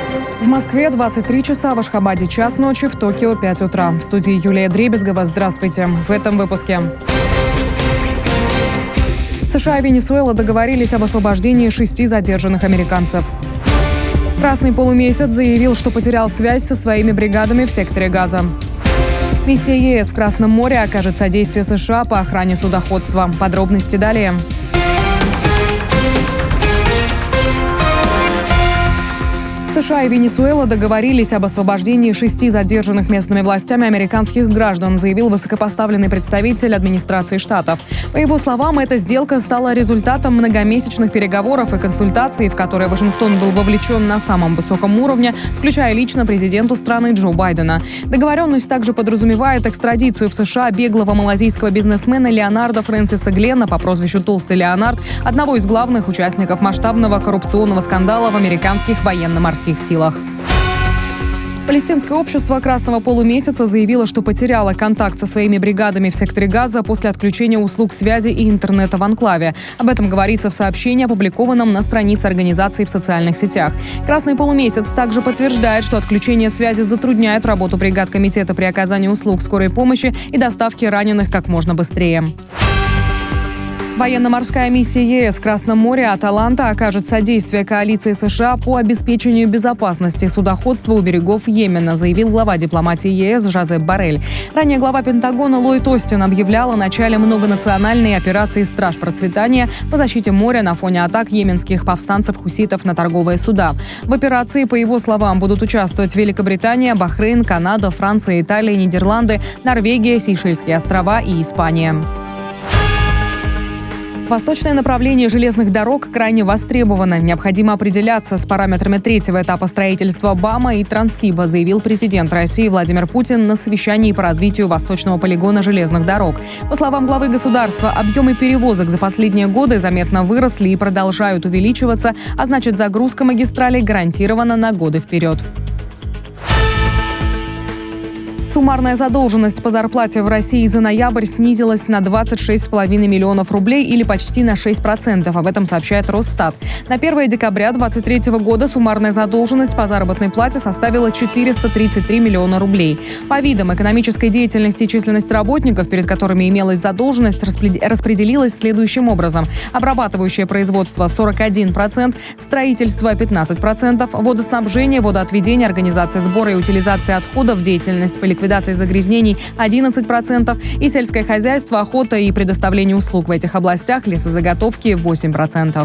В Москве 23 часа, в Ашхабаде час ночи, в Токио 5 утра. В студии Юлия Дребезгова. Здравствуйте. В этом выпуске. США и Венесуэла договорились об освобождении 6 задержанных американцев. Красный полумесяц заявил, что потерял связь со своими бригадами в секторе Газа. Миссия ЕС в Красном море окажет содействие США по охране судоходства. Подробности далее. США и Венесуэла договорились об освобождении 6 задержанных местными властями американских граждан, заявил высокопоставленный представитель администрации штатов. По его словам, эта сделка стала результатом многомесячных переговоров и консультаций, в которые Вашингтон был вовлечен на самом высоком уровне, включая лично президенту страны Джо Байдена. Договоренность также подразумевает экстрадицию в США беглого малазийского бизнесмена Леонардо Фрэнсиса Гленна по прозвищу Толстый Леонард, одного из главных участников масштабного коррупционного скандала в американских военно-морских силах. Палестинское общество Красного полумесяца заявило, что потеряло контакт со своими бригадами в секторе Газа после отключения услуг связи и интернета в анклаве. Об этом говорится в сообщении, опубликованном на странице организации в социальных сетях. Красный полумесяц также подтверждает, что отключение связи затрудняет работу бригад комитета при оказании услуг скорой помощи и доставке раненых как можно быстрее. Военно-морская миссия ЕС в Красном море «Аталанта» окажет содействие коалиции США по обеспечению безопасности судоходства у берегов Йемена, заявил глава дипломатии ЕС Жозеп Боррель. Ранее глава Пентагона Ллойд Остин объявлял о начале многонациональной операции «Страж процветания» по защите моря на фоне атак йеменских повстанцев-хуситов на торговые суда. В операции, по его словам, будут участвовать Великобритания, Бахрейн, Канада, Франция, Италия, Нидерланды, Норвегия, Сейшельские острова и Испания. Восточное направление железных дорог крайне востребовано. Необходимо определяться с параметрами третьего этапа строительства БАМа и Транссиба, заявил президент России Владимир Путин на совещании по развитию Восточного полигона железных дорог. По словам главы государства, объемы перевозок за последние годы заметно выросли и продолжают увеличиваться, а значит, загрузка магистралей гарантирована на годы вперед. Суммарная задолженность по зарплате в России за ноябрь снизилась на 26,5 миллионов рублей или почти на 6%. Об этом сообщает Росстат. На 1 декабря 2023 года суммарная задолженность по заработной плате составила 433 миллиона рублей. По видам экономической деятельности численность работников, перед которыми имелась задолженность, распределилась следующим образом. Обрабатывающее производство 41%, строительство 15%, водоснабжение, водоотведение, организация сбора и утилизация отходов, деятельность по ликвидации загрязнений 11% и сельское хозяйство, охота и предоставление услуг в этих областях, лесозаготовки 8%.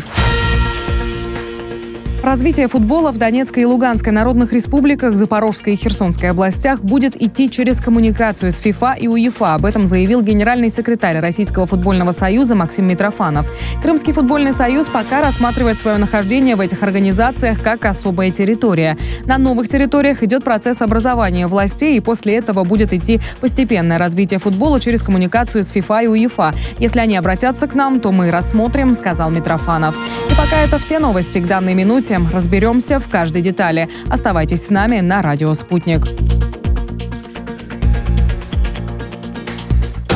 Развитие футбола в Донецкой и Луганской народных республиках, Запорожской и Херсонской областях будет идти через коммуникацию с ФИФА и УЕФА. Об этом заявил генеральный секретарь Российского футбольного союза Максим Митрофанов. Крымский футбольный союз пока рассматривает свое нахождение в этих организациях как особая территория. На новых территориях идет процесс образования властей, и после этого будет идти постепенное развитие футбола через коммуникацию с ФИФА и УЕФА. Если они обратятся к нам, то мы рассмотрим, сказал Митрофанов. И пока это все новости к данной минуте. Разберемся в каждой детали. Оставайтесь с нами на радио «Спутник».